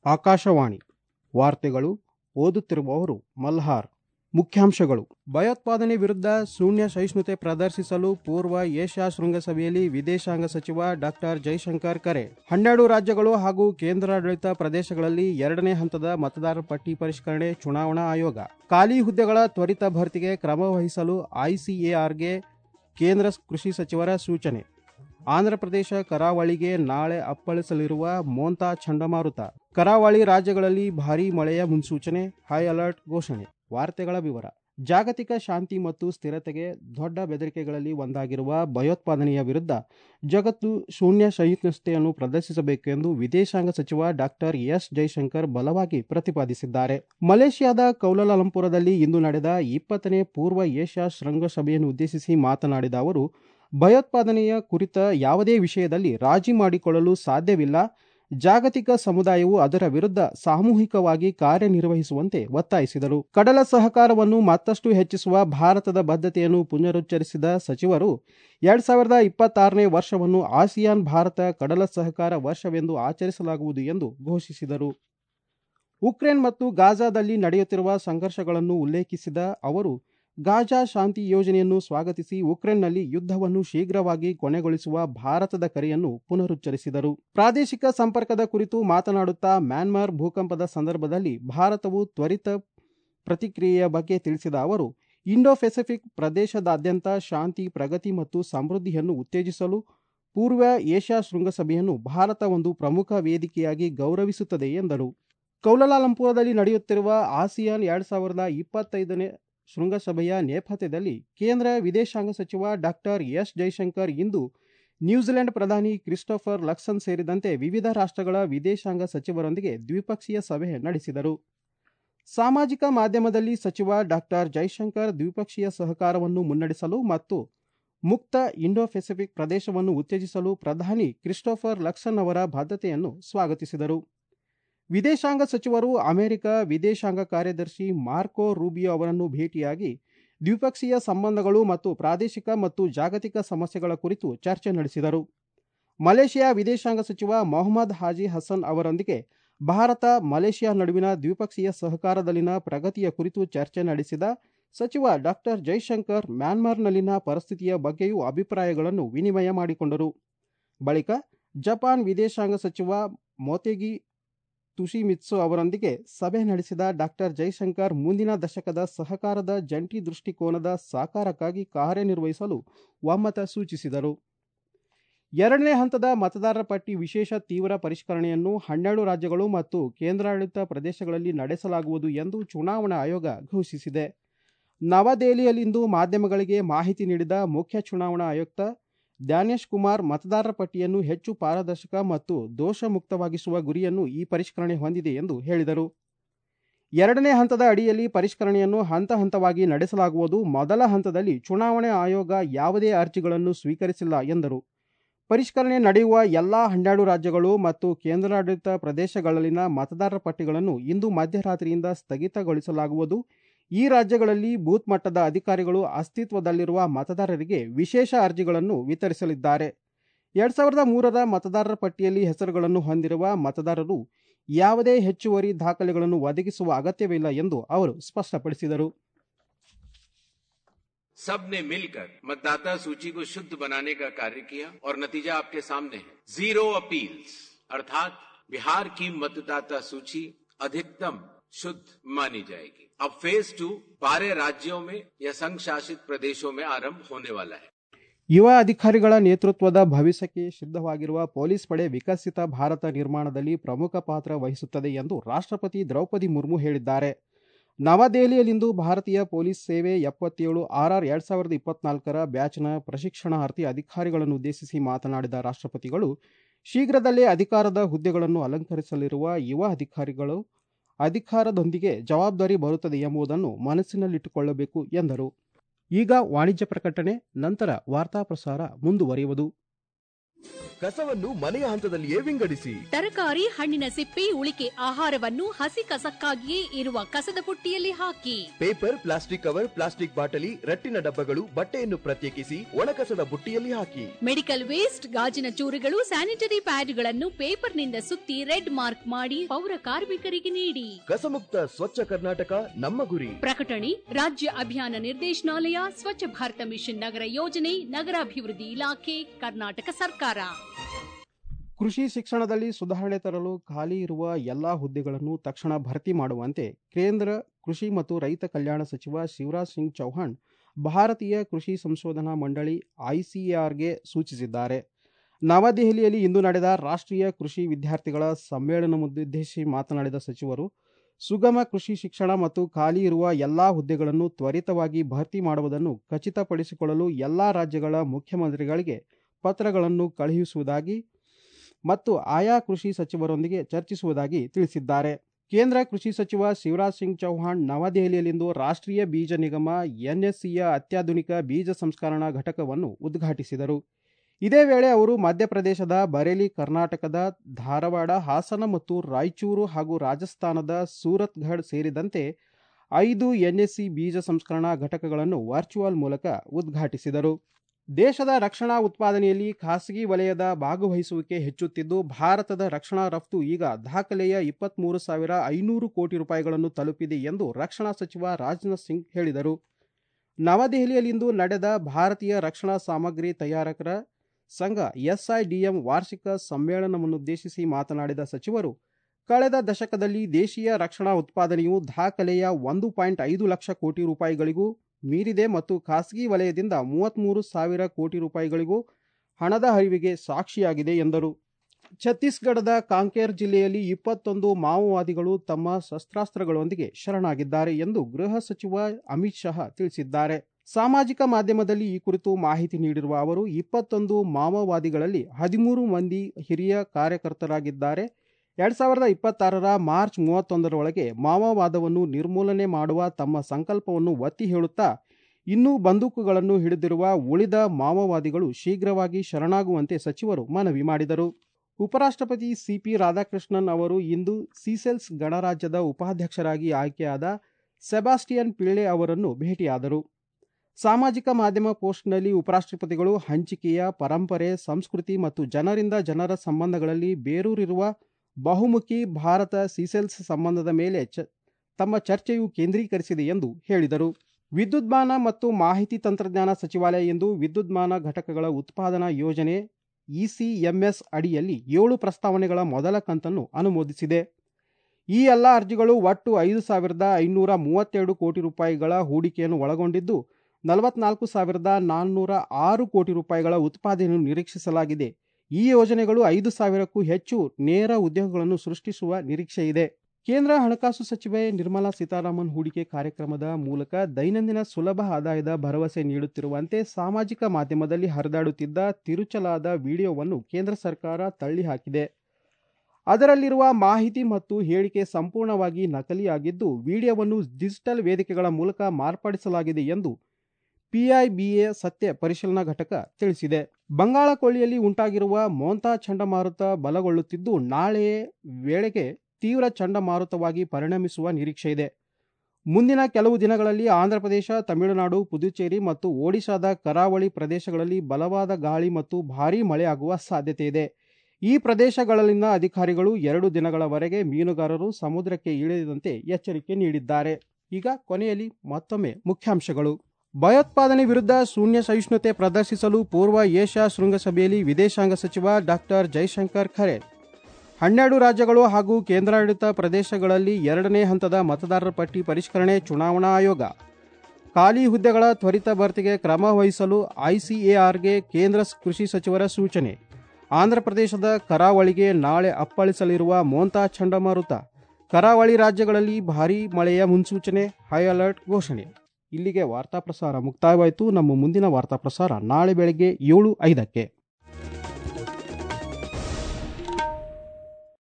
ಆಕಾಶವಾಣಿ ವಾರ್ತೆಗಳು. ಓದುತ್ತಿರುವವರು ಮಲ್ಹಾರ್. ಮುಖ್ಯಾಂಶಗಳು: ಭಯೋತ್ಪಾದನೆ ವಿರುದ್ಧ ಶೂನ್ಯ ಸಹಿಷ್ಣುತೆ ಪ್ರದರ್ಶಿಸಲು ಪೂರ್ವ ಏಷ್ಯಾ ಶೃಂಗಸಭೆಯಲ್ಲಿ ವಿದೇಶಾಂಗ ಸಚಿವ ಡಾ ಜೈಶಂಕರ್ ಕರೆ. 12 ರಾಜ್ಯಗಳು ಹಾಗೂ ಕೇಂದ್ರಾಡಳಿತ ಪ್ರದೇಶಗಳಲ್ಲಿ 2ನೇ ಹಂತದ ಮತದಾರರ ಪಟ್ಟಿ ಪರಿಷ್ಕರಣೆ. ಚುನಾವಣಾ ಆಯೋಗ ಖಾಲಿ ಹುದ್ದೆಗಳ ತ್ವರಿತ ಭರ್ತಿಗೆ ಕ್ರಮ ವಹಿಸಲು ಐಸಿಎಆರ್ಗೆ ಕೇಂದ್ರ ಕೃಷಿ ಸಚಿವರ ಸೂಚನೆ. ಆಂಧ್ರಪ್ರದೇಶ ಕರಾವಳಿಗೆ ನಾಳೆ ಅಪ್ಪಳಿಸಲಿರುವ ಮೋಂತಾ ಚಂಡಮಾರುತ. ಕರಾವಳಿ ರಾಜ್ಯಗಳಲ್ಲಿ ಭಾರೀ ಮಳೆಯ ಮುನ್ಸೂಚನೆ. ಹೈ ಅಲರ್ಟ್ ಘೋಷಣೆ. ವಾರ್ತೆಗಳ ವಿವರ. ಜಾಗತಿಕ ಶಾಂತಿ ಮತ್ತು ಸ್ಥಿರತೆಗೆ ದೊಡ್ಡ ಬೆದರಿಕೆಗಳಲ್ಲಿ ಒಂದಾಗಿರುವ ಭಯೋತ್ಪಾದನೆಯ ವಿರುದ್ಧ ಜಗತ್ತು ಶೂನ್ಯ ಸಹಿಷ್ಣುತೆಯನ್ನು ಪ್ರದರ್ಶಿಸಬೇಕೆಂದು ವಿದೇಶಾಂಗ ಸಚಿವ ಡಾ ಎಸ್ ಜೈಶಂಕರ್ ಬಲವಾಗಿ ಪ್ರತಿಪಾದಿಸಿದ್ದಾರೆ. ಮಲೇಷ್ಯಾದ ಕೌಲಾಲಂಪುರದಲ್ಲಿ ಇಂದು ನಡೆದ 20ನೇ ಪೂರ್ವ ಏಷ್ಯಾ ಶೃಂಗಸಭೆಯನ್ನು ಉದ್ದೇಶಿಸಿ ಮಾತನಾಡಿದ ಅವರು, ಭಯೋತ್ಪಾದನೆಯ ಕುರಿತ ಯಾವುದೇ ವಿಷಯದಲ್ಲಿ ರಾಜಿ ಮಾಡಿಕೊಳ್ಳಲು ಸಾಧ್ಯವಿಲ್ಲ. ಜಾಗತಿಕ ಸಮುದಾಯವು ಅದರ ವಿರುದ್ಧ ಸಾಮೂಹಿಕವಾಗಿ ಕಾರ್ಯನಿರ್ವಹಿಸುವಂತೆ ಒತ್ತಾಯಿಸಿದರು. ಕಡಲ ಸಹಕಾರವನ್ನು ಮತ್ತಷ್ಟು ಹೆಚ್ಚಿಸುವ ಭಾರತದ ಬದ್ಧತೆಯನ್ನು ಪುನರುಚ್ಚರಿಸಿದ ಸಚಿವರು 2026ನೇ ವರ್ಷವನ್ನು ಆಸಿಯಾನ್ ಭಾರತ ಕಡಲ ಸಹಕಾರ ವರ್ಷವೆಂದು ಆಚರಿಸಲಾಗುವುದು ಎಂದು ಘೋಷಿಸಿದರು. ಉಕ್ರೇನ್ ಮತ್ತು ಗಾಜಾದಲ್ಲಿ ನಡೆಯುತ್ತಿರುವ ಸಂಘರ್ಷಗಳನ್ನು ಉಲ್ಲೇಖಿಸಿದ ಅವರು, ಗಾಜಾ ಶಾಂತಿ ಯೋಜನೆಯನ್ನು ಸ್ವಾಗತಿಸಿ ಉಕ್ರೇನ್ನಲ್ಲಿ ಯುದ್ಧವನ್ನು ಶೀಘ್ರವಾಗಿ ಕೊನೆಗೊಳಿಸುವ ಭಾರತದ ಕರೆಯನ್ನು ಪುನರುಚ್ಚರಿಸಿದರು. ಪ್ರಾದೇಶಿಕ ಸಂಪರ್ಕದ ಕುರಿತು ಮಾತನಾಡುತ್ತಾ ಮ್ಯಾನ್ಮಾರ್ ಭೂಕಂಪದ ಸಂದರ್ಭದಲ್ಲಿ ಭಾರತವು ತ್ವರಿತ ಪ್ರತಿಕ್ರಿಯೆಯ ಬಗ್ಗೆ ತಿಳಿಸಿದ ಅವರು, ಇಂಡೋ ಪೆಸಿಫಿಕ್ ಪ್ರದೇಶದಾದ್ಯಂತ ಶಾಂತಿ, ಪ್ರಗತಿ ಮತ್ತು ಸಮೃದ್ಧಿಯನ್ನು ಉತ್ತೇಜಿಸಲು ಪೂರ್ವ ಏಷ್ಯಾ ಶೃಂಗಸಭೆಯನ್ನು ಭಾರತ ಒಂದು ಪ್ರಮುಖ ವೇದಿಕೆಯಾಗಿ ಗೌರವಿಸುತ್ತದೆ ಎಂದರು. ಕೌಲಾಲಂಪುರದಲ್ಲಿ ನಡೆಯುತ್ತಿರುವ ಆಸಿಯಾನ್ 2025ನೇ ಶೃಂಗಸಭೆಯ ನೇಪಥ್ಯದಲ್ಲಿ ಕೇಂದ್ರ ವಿದೇಶಾಂಗ ಸಚಿವ ಡಾ ಎಸ್ ಜೈಶಂಕರ್ ಇಂದು ನ್ಯೂಜಿಲೆಂಡ್ ಪ್ರಧಾನಿ ಕ್ರಿಸ್ಟೋಫರ್ ಲಕ್ಸನ್ ಸೇರಿದಂತೆ ವಿವಿಧ ರಾಷ್ಟ್ರಗಳ ವಿದೇಶಾಂಗ ಸಚಿವರೊಂದಿಗೆ ದ್ವಿಪಕ್ಷೀಯ ಸಭೆ ನಡೆಸಿದರು. ಸಾಮಾಜಿಕ ಮಾಧ್ಯಮದಲ್ಲಿ ಸಚಿವ ಡಾ ಜೈಶಂಕರ್ ದ್ವಿಪಕ್ಷೀಯ ಸಹಕಾರವನ್ನು ಮುನ್ನಡೆಸಲು ಮತ್ತು ಮುಕ್ತ ಇಂಡೋ ಪೆಸಿಫಿಕ್ ಪ್ರದೇಶವನ್ನು ಉತ್ತೇಜಿಸಲು ಪ್ರಧಾನಿ ಕ್ರಿಸ್ಟೋಫರ್ ಲಕ್ಸನ್ ಅವರ ಬದ್ಧತೆಯನ್ನು ಸ್ವಾಗತಿಸಿದರು. ವಿದೇಶಾಂಗ ಸಚಿವರು ಅಮೆರಿಕ ವಿದೇಶಾಂಗ ಕಾರ್ಯದರ್ಶಿ ಮಾರ್ಕೊ ರೂಬಿಯೋ ಅವರನ್ನು ಭೇಟಿಯಾಗಿ ದ್ವಿಪಕ್ಷೀಯ ಸಂಬಂಧಗಳು ಮತ್ತು ಪ್ರಾದೇಶಿಕ ಮತ್ತು ಜಾಗತಿಕ ಸಮಸ್ಯೆಗಳ ಕುರಿತು ಚರ್ಚೆ ನಡೆಸಿದರು. ಮಲೇಷ್ಯಾ ವಿದೇಶಾಂಗ ಸಚಿವ ಮೊಹಮ್ಮದ್ ಹಾಜಿ ಹಸನ್ ಅವರೊಂದಿಗೆ ಭಾರತ ಮಲೇಷ್ಯಾ ನಡುವಿನ ದ್ವಿಪಕ್ಷೀಯ ಸಹಕಾರದಲ್ಲಿನ ಪ್ರಗತಿಯ ಕುರಿತು ಚರ್ಚೆ ನಡೆಸಿದ ಸಚಿವ ಡಾ ಜೈಶಂಕರ್ ಮ್ಯಾನ್ಮಾರ್ನಲ್ಲಿನ ಪರಿಸ್ಥಿತಿಯ ಬಗ್ಗೆಯೂ ಅಭಿಪ್ರಾಯಗಳನ್ನು ವಿನಿಮಯ ಮಾಡಿಕೊಂಡರು. ಬಳಿಕ ಜಪಾನ್ ವಿದೇಶಾಂಗ ಸಚಿವ ಮೊತೆಗಿ ತುಶಿಮಿತ್ಸು ಅವರೊಂದಿಗೆ ಸಭೆ ನಡೆಸಿದ ಡಾ ಜೈಶಂಕರ್ ಮುಂದಿನ ದಶಕದ ಸಹಕಾರದ ಜಂಟಿ ದೃಷ್ಟಿಕೋನದ ಸಾಕಾರಕ್ಕಾಗಿ ಕಾರ್ಯನಿರ್ವಹಿಸಲು ಒಮ್ಮತ ಸೂಚಿಸಿದರು. 2ನೇ ಹಂತದ ಮತದಾರರ ಪಟ್ಟಿ ವಿಶೇಷ ತೀವ್ರ ಪರಿಷ್ಕರಣೆಯನ್ನು 12 ರಾಜ್ಯಗಳು ಮತ್ತು ಕೇಂದ್ರಾಡಳಿತ ಪ್ರದೇಶಗಳಲ್ಲಿ ನಡೆಸಲಾಗುವುದು ಎಂದು ಚುನಾವಣಾ ಆಯೋಗ ಘೋಷಿಸಿದೆ. ನವದೆಹಲಿಯಲ್ಲಿಂದು ಮಾಧ್ಯಮಗಳಿಗೆ ಮಾಹಿತಿ ನೀಡಿದ ಮುಖ್ಯ ಚುನಾವಣಾ ಆಯುಕ್ತ ದ್ಯಾನೇಶ್ ಕುಮಾರ್, ಮತದಾರರ ಪಟ್ಟಿಯನ್ನು ಹೆಚ್ಚು ಪಾರದರ್ಶಕ ಮತ್ತು ದೋಷ ಮುಕ್ತವಾಗಿಸುವ ಗುರಿಯನ್ನು ಈ ಪರಿಷ್ಕರಣೆ ಹೊಂದಿದೆ ಎಂದು ಹೇಳಿದರು. 2ನೇ ಹಂತದ ಅಡಿಯಲ್ಲಿ ಪರಿಷ್ಕರಣೆಯನ್ನು ಹಂತ ಹಂತವಾಗಿ ನಡೆಸಲಾಗುವುದು. ಮೊದಲ ಹಂತದಲ್ಲಿ ಚುನಾವಣಾ ಆಯೋಗ ಯಾವುದೇ ಅರ್ಜಿಗಳನ್ನು ಸ್ವೀಕರಿಸಿಲ್ಲ ಎಂದರು. ಪರಿಷ್ಕರಣೆ ನಡೆಯುವ ಎಲ್ಲಾ 12 ರಾಜ್ಯಗಳು ಮತ್ತು ಕೇಂದ್ರಾಡಳಿತ ಪ್ರದೇಶಗಳಲ್ಲಿನ ಮತದಾರರ ಪಟ್ಟಿಗಳನ್ನು ಇಂದು ಮಧ್ಯರಾತ್ರಿಯಿಂದ ಸ್ಥಗಿತಗೊಳಿಸಲಾಗುವುದು. ಈ ರಾಜ್ಯಗಳಲ್ಲಿ ಬೂತ್ ಮಟ್ಟದ ಅಧಿಕಾರಿಗಳು ಅಸ್ತಿತ್ವದಲ್ಲಿರುವ ಮತದಾರರಿಗೆ ವಿಶೇಷ ಅರ್ಜಿಗಳನ್ನು ವಿತರಿಸಲಿದ್ದಾರೆ. 2003ರ ಮತದಾರರ ಪಟ್ಟಿಯಲ್ಲಿ ಹೆಸರುಗಳನ್ನು ಹೊಂದಿರುವ ಮತದಾರರು ಯಾವುದೇ ಹೆಚ್ಚುವರಿ ದಾಖಲೆಗಳನ್ನು ಒದಗಿಸುವ ಅಗತ್ಯವಿಲ್ಲ ಎಂದು ಅವರು ಸ್ಪಷ್ಟಪಡಿಸಿದರು. सबने मिलकर मतदाता सूची को शुद्ध बनाने का कार्य किया और नतीजा आपके सामने है. 0 अपील्स अर्थात बिहार की मतदाता सूची अधिकतम शुद्ध मानी जाएगी. अब फेज 2 12 राज्यों में या संघ शासित प्रदेशों में आरंभ होने वाला है. ಯುವ ಅಧಿಕಾರಿಗಳ ನೇತೃತ್ವದ ಭವಿಷ್ಯಕ್ಕೆ ಸಿದ್ಧವಾಗಿರುವ ಪೊಲೀಸ್ ಪಡೆ ವಿಕಸಿತ ಭಾರತ ನಿರ್ಮಾಣದಲ್ಲಿ ಪ್ರಮುಖ ಪಾತ್ರ ವಹಿಸುತ್ತದೆ ಎಂದು ರಾಷ್ಟ್ರಪತಿ ದ್ರೌಪದಿ ಮುರ್ಮು ಹೇಳಿದ್ದಾರೆ. ನವದೆಹಲಿಯಲ್ಲಿಂದು ಭಾರತೀಯ ಪೊಲೀಸ್ ಸೇವೆ 77 RR 2024ರ ಬ್ಯಾಚ್ನ ಪ್ರಶಿಕ್ಷಣಾರ್ಥಿ ಅಧಿಕಾರಿಗಳನ್ನು ಉದ್ದೇಶಿಸಿ ಮಾತನಾಡಿದ ರಾಷ್ಟ್ರಪತಿಗಳು, ಶೀಘ್ರದಲ್ಲೇ ಅಧಿಕಾರದ ಹುದ್ದೆಗಳನ್ನು ಅಲಂಕರಿಸಲಿರುವ ಯುವ ಅಧಿಕಾರಿಗಳು ಅಧಿಕಾರದೊಂದಿಗೆ ಜವಾಬ್ದಾರಿ ಬರುತ್ತದೆ ಎಂಬುದನ್ನು ಮನಸ್ಸಿನಲ್ಲಿಟ್ಟುಕೊಳ್ಳಬೇಕು ಎಂದರು. ಈಗ ವಾಣಿಜ್ಯ ಪ್ರಕಟಣೆ, ನಂತರ ವಾರ್ತಾ ಪ್ರಸಾರ ಮುಂದುವರಿಯುವುದು. ಕಸವನ್ನು ಮನೆಯ ಹಂತದಲ್ಲಿಯೇ ವಿಂಗಡಿಸಿ. ತರಕಾರಿ, ಹಣ್ಣಿನ ಸಿಪ್ಪೆ, ಉಳಿಕೆ ಆಹಾರವನ್ನು ಹಸಿ ಕಸಕ್ಕಾಗಿಯೇ ಇರುವ ಕಸದ ಬುಟ್ಟಿಯಲ್ಲಿ ಹಾಕಿ. ಪೇಪರ್, ಪ್ಲಾಸ್ಟಿಕ್ ಕವರ್, ಪ್ಲಾಸ್ಟಿಕ್ ಬಾಟಲಿ, ರಟ್ಟಿನ ಡಬ್ಬಗಳು, ಬಟ್ಟೆಯನ್ನು ಪ್ರತ್ಯೇಕಿಸಿ ಒಣಕಸದ ಬುಟ್ಟಿಯಲ್ಲಿ ಹಾಕಿ. ಮೆಡಿಕಲ್ ವೇಸ್ಟ್, ಗಾಜಿನ ಚೂರುಗಳು, ಸ್ಯಾನಿಟರಿ ಪ್ಯಾಡ್ಗಳನ್ನು ಪೇಪರ್ನಿಂದ ಸುತ್ತಿ ರೆಡ್ ಮಾರ್ಕ್ ಮಾಡಿ ಪೌರ ಕಾರ್ಮಿಕರಿಗೆ ನೀಡಿ. ಕಸಮುಕ್ತ ಸ್ವಚ್ಛ ಕರ್ನಾಟಕ ನಮ್ಮ ಗುರಿ. ಪ್ರಕಟಣೆ ರಾಜ್ಯ ಅಭಿಯಾನ ನಿರ್ದೇಶನಾಲಯ, ಸ್ವಚ್ಛ ಭಾರತ ಮಿಷನ್ ನಗರ ಯೋಜನೆ, ನಗರಾಭಿವೃದ್ಧಿ ಇಲಾಖೆ, ಕರ್ನಾಟಕ ಸರ್ಕಾರ. ಕೃಷಿ ಶಿಕ್ಷಣದಲ್ಲಿ ಸುಧಾರಣೆ ತರಲು ಖಾಲಿ ಇರುವ ಎಲ್ಲಾ ಹುದ್ದೆಗಳನ್ನು ತಕ್ಷಣ ಭರ್ತಿ ಮಾಡುವಂತೆ ಕೇಂದ್ರ ಕೃಷಿ ಮತ್ತು ರೈತ ಕಲ್ಯಾಣ ಸಚಿವ ಶಿವರಾಜ್ ಸಿಂಗ್ ಚೌಹಾಣ್ ಭಾರತೀಯ ಕೃಷಿ ಸಂಶೋಧನಾ ಮಂಡಳಿ ಐಸಿಎಆರ್ಗೆ ಸೂಚಿಸಿದ್ದಾರೆ. ನವದೆಹಲಿಯಲ್ಲಿ ಇಂದು ನಡೆದ ರಾಷ್ಟ್ರೀಯ ಕೃಷಿ ವಿದ್ಯಾರ್ಥಿಗಳ ಸಮ್ಮೇಳನವನ್ನುದ್ದೇಶಿಸಿ ಮಾತನಾಡಿದ ಸಚಿವರು, ಸುಗಮ ಕೃಷಿ ಶಿಕ್ಷಣ ಮತ್ತು ಖಾಲಿ ಇರುವ ಎಲ್ಲಾ ಹುದ್ದೆಗಳನ್ನು ತ್ವರಿತವಾಗಿ ಭರ್ತಿ ಮಾಡುವುದನ್ನು ಖಚಿತಪಡಿಸಿಕೊಳ್ಳಲು ಎಲ್ಲಾ ರಾಜ್ಯಗಳ ಮುಖ್ಯಮಂತ್ರಿಗಳಿಗೆ ಪತ್ರಗಳನ್ನು ಕಳುಹಿಸುವುದಾಗಿ ಮತ್ತು ಆಯಾ ಕೃಷಿ ಸಚಿವರೊಂದಿಗೆ ಚರ್ಚಿಸುವುದಾಗಿ ತಿಳಿಸಿದ್ದಾರೆ. ಕೇಂದ್ರ ಕೃಷಿ ಸಚಿವ ಶಿವರಾಜ್ ಸಿಂಗ್ ಚೌಹಾಣ್ ನವದೆಹಲಿಯಲ್ಲಿಂದು ರಾಷ್ಟ್ರೀಯ ಬೀಜ ನಿಗಮ ಎನ್ಎಸ್ಸಿಯ ಅತ್ಯಾಧುನಿಕ ಬೀಜ ಸಂಸ್ಕರಣಾ ಘಟಕವನ್ನು ಉದ್ಘಾಟಿಸಿದರು. ಇದೇ ವೇಳೆ ಅವರು ಮಧ್ಯಪ್ರದೇಶದ ಬರೇಲಿ, ಕರ್ನಾಟಕದ ಧಾರವಾಡ, ಹಾಸನ ಮತ್ತು ರಾಯಚೂರು ಹಾಗೂ ರಾಜಸ್ಥಾನದ ಸೂರತ್ಗಢ್ ಸೇರಿದಂತೆ 5 ಎನ್ಎಸ್ಸಿ ಬೀಜ ಸಂಸ್ಕರಣಾ ಘಟಕಗಳನ್ನು ವರ್ಚುವಲ್ ಮೂಲಕ ಉದ್ಘಾಟಿಸಿದರು. ದೇಶದ ರಕ್ಷಣಾ ಉತ್ಪಾದನೆಯಲ್ಲಿ ಖಾಸಗಿ ವಲಯದ ಭಾಗವಹಿಸುವಿಕೆ ಹೆಚ್ಚುತ್ತಿದ್ದು, ಭಾರತದ ರಕ್ಷಣಾ ರಫ್ತು ಈಗ ದಾಖಲೆಯ 23,500 ಕೋಟಿ ರೂಪಾಯಿಗಳನ್ನು ತಲುಪಿದೆ ಎಂದು ರಕ್ಷಣಾ ಸಚಿವ ರಾಜನಾಥ್ ಸಿಂಗ್ ಹೇಳಿದರು. ನವದೆಹಲಿಯಲ್ಲಿಂದು ನಡೆದ ಭಾರತೀಯ ರಕ್ಷಣಾ ಸಾಮಗ್ರಿ ತಯಾರಕರ ಸಂಘ ಎಸ್ಐಡಿಎಂ ವಾರ್ಷಿಕ ಸಮ್ಮೇಳನವನ್ನುದ್ದೇಶಿಸಿ ಮಾತನಾಡಿದ ಸಚಿವರು, ಕಳೆದ ದಶಕದಲ್ಲಿ ದೇಶೀಯ ರಕ್ಷಣಾ ಉತ್ಪಾದನೆಯು ದಾಖಲೆಯ 1.5 ಲಕ್ಷ ಕೋಟಿ ರೂಪಾಯಿಗಳಿಗೂ ಮೀರಿದೆ ಮತ್ತು ಖಾಸಗಿ ವಲಯದಿಂದ 33,000 ಕೋಟಿ ರೂಪಾಯಿಗಳಿಗೂ ಹಣದ ಹರಿವಿಗೆ ಸಾಕ್ಷಿಯಾಗಿದೆ ಎಂದರು. ಛತ್ತೀಸ್ಗಢದ ಕಾಂಕೇರ್ ಜಿಲ್ಲೆಯಲ್ಲಿ 21 ಮಾವೋವಾದಿಗಳು ತಮ್ಮ ಶಸ್ತ್ರಾಸ್ತ್ರಗಳೊಂದಿಗೆ ಶರಣಾಗಿದ್ದಾರೆ ಎಂದು ಗೃಹ ಸಚಿವ ಅಮಿತ್ ಶಾ ತಿಳಿಸಿದ್ದಾರೆ. ಸಾಮಾಜಿಕ ಮಾಧ್ಯಮದಲ್ಲಿ ಈ ಕುರಿತು ಮಾಹಿತಿ ನೀಡಿರುವ ಅವರು, 21 ಮಾವೋವಾದಿಗಳಲ್ಲಿ 13 ಮಂದಿ ಹಿರಿಯ ಕಾರ್ಯಕರ್ತರಾಗಿದ್ದಾರೆ. 2026ರ ಮಾರ್ಚ್ 31ರೊಳಗೆ ಮಾವೋವಾದವನ್ನು ನಿರ್ಮೂಲನೆ ಮಾಡುವ ತಮ್ಮ ಸಂಕಲ್ಪವನ್ನು ಒತ್ತಿ ಹೇಳುತ್ತಾ, ಇನ್ನೂ ಬಂದೂಕುಗಳನ್ನು ಹಿಡಿದಿರುವ ಉಳಿದ ಮಾವೋವಾದಿಗಳು ಶೀಘ್ರವಾಗಿ ಶರಣಾಗುವಂತೆ ಸಚಿವರು ಮನವಿ ಮಾಡಿದರು. ಉಪರಾಷ್ಟ್ರಪತಿ ಸಿಪಿ ರಾಧಾಕೃಷ್ಣನ್ ಅವರು ಇಂದು ಸೀಸೆಲ್ಸ್ ಗಣರಾಜ್ಯದ ಉಪಾಧ್ಯಕ್ಷರಾಗಿ ಆಯ್ಕೆಯಾದ ಸೆಬಾಸ್ಟಿಯನ್ ಪಿಳ್ಳೆ ಅವರನ್ನು ಭೇಟಿಯಾದರು. ಸಾಮಾಜಿಕ ಮಾಧ್ಯಮ ಪೋಸ್ಟ್ನಲ್ಲಿ ಉಪರಾಷ್ಟ್ರಪತಿಗಳು ಹಂಚಿಕೆಯ ಪರಂಪರೆ, ಸಂಸ್ಕೃತಿ ಮತ್ತು ಜನರಿಂದ ಜನರ ಸಂಬಂಧಗಳಲ್ಲಿ ಬೇರೂರಿರುವ ಬಹುಮುಖಿ ಭಾರತ ಸೀಸೆಲ್ಸ್ ಸಂಬಂಧದ ಮೇಲೆ ತಮ್ಮ ಚರ್ಚೆಯು ಕೇಂದ್ರೀಕರಿಸಿದೆ ಎಂದು ಹೇಳಿದರು. ವಿದ್ಯುನ್ಮಾನ ಮತ್ತು ಮಾಹಿತಿ ತಂತ್ರಜ್ಞಾನ ಸಚಿವಾಲಯ ಇಂದು ವಿದ್ಯುನ್ಮಾನ ಘಟಕಗಳ ಉತ್ಪಾದನಾ ಯೋಜನೆ ಇಸಿಎಂಎಸ್ ಅಡಿಯಲ್ಲಿ 7 ಪ್ರಸ್ತಾವನೆಗಳ ಮೊದಲ ಕಂತನ್ನು ಅನುಮೋದಿಸಿದೆ. ಈ ಎಲ್ಲ ಅರ್ಜಿಗಳು ಒಟ್ಟು 5,532 ಕೋಟಿ ರೂಪಾಯಿಗಳ ಹೂಡಿಕೆಯನ್ನು ಒಳಗೊಂಡಿದ್ದು, 44,406 ಕೋಟಿ ರೂಪಾಯಿಗಳ ಉತ್ಪಾದನೆಯನ್ನು ನಿರೀಕ್ಷಿಸಲಾಗಿದೆ. ಈ ಯೋಜನೆಗಳು 5,000ಕ್ಕೂ ಹೆಚ್ಚು ನೇರ ಉದ್ಯೋಗಗಳನ್ನು ಸೃಷ್ಟಿಸುವ ನಿರೀಕ್ಷೆಯಿದೆ. ಕೇಂದ್ರ ಹಣಕಾಸು ಸಚಿವೆ ನಿರ್ಮಲಾ ಸೀತಾರಾಮನ್ ಹೂಡಿಕೆ ಕಾರ್ಯಕ್ರಮದ ಮೂಲಕ ದೈನಂದಿನ ಸುಲಭ ಆದಾಯದ ಭರವಸೆ ನೀಡುತ್ತಿರುವಂತೆ ಸಾಮಾಜಿಕ ಮಾಧ್ಯಮದಲ್ಲಿ ಹರಿದಾಡುತ್ತಿದ್ದ ತಿರುಚಲಾದ ವಿಡಿಯೋವನ್ನು ಕೇಂದ್ರ ಸರ್ಕಾರ ತಳ್ಳಿಹಾಕಿದೆ. ಅದರಲ್ಲಿರುವ ಮಾಹಿತಿ ಮತ್ತು ಹೇಳಿಕೆ ಸಂಪೂರ್ಣವಾಗಿ ನಕಲಿಯಾಗಿದ್ದು, ವಿಡಿಯೋವನ್ನು ಡಿಜಿಟಲ್ ವೇದಿಕೆಗಳ ಮೂಲಕ ಮಾರ್ಪಡಿಸಲಾಗಿದೆ ಎಂದು ಪಿಐಬಿಎ ಸತ್ಯ ಪರಿಶೀಲನಾ ಘಟಕ ತಿಳಿಸಿದೆ. ಬಂಗಾಳ ಕೊಲ್ಲಿಯಲ್ಲಿ ಉಂಟಾಗಿರುವ ಮೋಂತಾ ಚಂಡಮಾರುತ ಬಲಗೊಳ್ಳುತ್ತಿದ್ದು, ನಾಳೆ ವೇಳೆಗೆ ತೀವ್ರ ಚಂಡಮಾರುತವಾಗಿ ಪರಿಣಮಿಸುವ ನಿರೀಕ್ಷೆಯಿದೆ. ಮುಂದಿನ ಕೆಲವು ದಿನಗಳಲ್ಲಿ ಆಂಧ್ರಪ್ರದೇಶ, ತಮಿಳುನಾಡು, ಪುದುಚೇರಿ ಮತ್ತು ಒಡಿಶಾದ ಕರಾವಳಿ ಪ್ರದೇಶಗಳಲ್ಲಿ ಬಲವಾದ ಗಾಳಿ ಮತ್ತು ಭಾರೀ ಮಳೆಯಾಗುವ ಸಾಧ್ಯತೆಯಿದೆ. ಈ ಪ್ರದೇಶಗಳಲ್ಲಿನ ಅಧಿಕಾರಿಗಳು 2 ದಿನಗಳವರೆಗೆ ಮೀನುಗಾರರು ಸಮುದ್ರಕ್ಕೆ ಇಳಿಯದಂತೆ ಎಚ್ಚರಿಕೆ ನೀಡಿದ್ದಾರೆ. ಈಗ ಕೊನೆಯಲ್ಲಿ ಮತ್ತೊಮ್ಮೆ ಮುಖ್ಯಾಂಶಗಳು. ಭಯೋತ್ಪಾದನೆ ವಿರುದ್ಧ ಶೂನ್ಯ ಸಹಿಷ್ಣುತೆ ಪ್ರದರ್ಶಿಸಲು ಪೂರ್ವ ಏಷ್ಯಾ ಶೃಂಗಸಭೆಯಲ್ಲಿ ವಿದೇಶಾಂಗ ಸಚಿವ ಡಾಕ್ಟರ್ ಜೈಶಂಕರ್ ಖರೆ. 12 ರಾಜ್ಯಗಳು ಹಾಗೂ ಕೇಂದ್ರಾಡಳಿತ ಪ್ರದೇಶಗಳಲ್ಲಿ 2ನೇ ಹಂತದ ಮತದಾರರ ಪಟ್ಟಿ ಪರಿಷ್ಕರಣೆ, ಚುನಾವಣಾ ಆಯೋಗ. ಖಾಲಿ ಹುದ್ದೆಗಳ ತ್ವರಿತ ಭರ್ತಿಗೆ ಕ್ರಮ ವಹಿಸಲು ಐಸಿಎಆರ್ಗೆ ಕೇಂದ್ರ ಕೃಷಿ ಸಚಿವರ ಸೂಚನೆ. ಆಂಧ್ರಪ್ರದೇಶದ ಕರಾವಳಿಗೆ ನಾಳೆ ಅಪ್ಪಳಿಸಲಿರುವ ಮೋಂತಾ ಚಂಡಮಾರುತ. ಕರಾವಳಿ ರಾಜ್ಯಗಳಲ್ಲಿ ಭಾರೀ ಮಳೆಯ ಮುನ್ಸೂಚನೆ, ಹೈ ಅಲರ್ಟ್ ಘೋಷಣೆ. ಇಲ್ಲಿಗೆ ವಾರ್ತಾ ಪ್ರಸಾರ ಮುಕ್ತಾಯವಾಯಿತು. ನಮ್ಮ ಮುಂದಿನ ವಾರ್ತಾ ಪ್ರಸಾರ ನಾಳೆ ಬೆಳಗ್ಗೆ 7:05ಕ್ಕೆ.